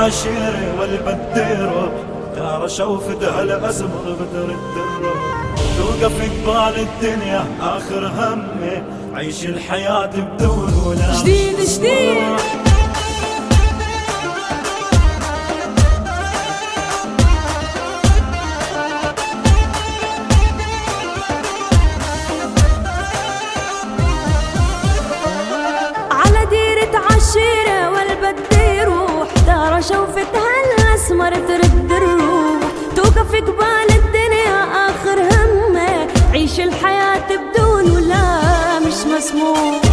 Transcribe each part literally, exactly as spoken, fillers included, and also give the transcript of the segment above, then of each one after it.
عشيري والبديرو دار شوفتها الأزمر بدر الدرو. توقف قبال الدنيا آخر همي عيش الحياة بدون ولا جديد جديد. على ديرة عشيرة والبدي روح دار شوفتها الأسمر ترد الروح. توقف قبال الدنيا آخر همه عيش الحياة بدون ولا مش مسموح.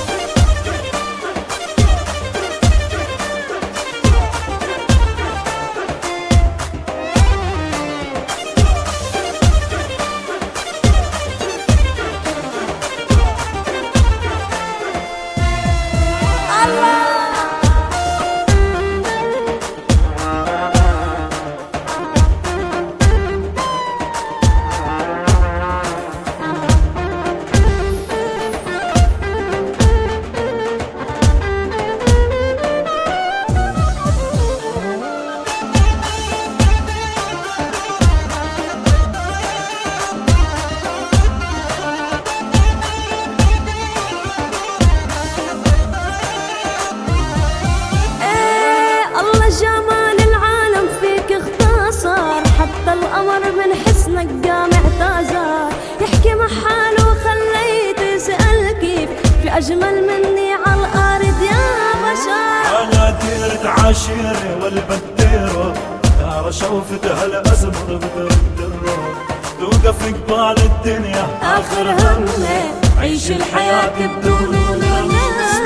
جمال العالم فيك اختصر، حتى القمر من حسنك قام اعتذر. يحكي مع حاله وخليته يسأل كيف في أجمل مني على الأرض يا بشر. على ديرة عشيري والبديرو دار شوفتها الأزمر بدر الدرو. توقف قبال الدنيا آخر همه عيش الحياة بدون ولا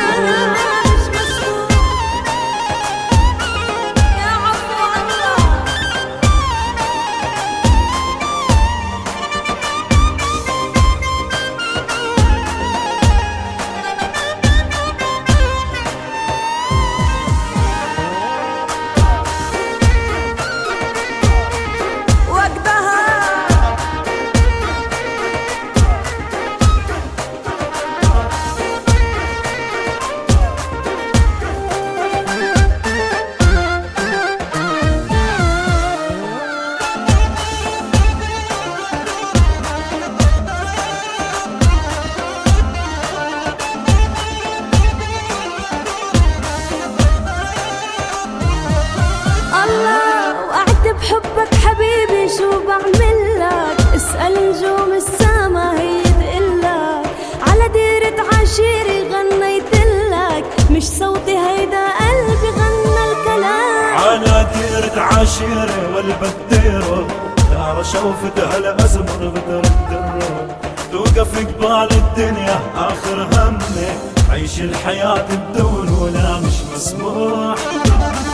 بحبك حبيبي شو بعملك. اسأل نجوم السما هي تقلك. على ديرة عشيري غنيتلك مش صوتي هيدا قلبي غنى الكلام. على ديرة عشيري والبديرو دار شوفتها الأزمر بدر الدرو. توقف قبال الدنيا آخر همي عيش الحياة بدون ولا مش مسموح.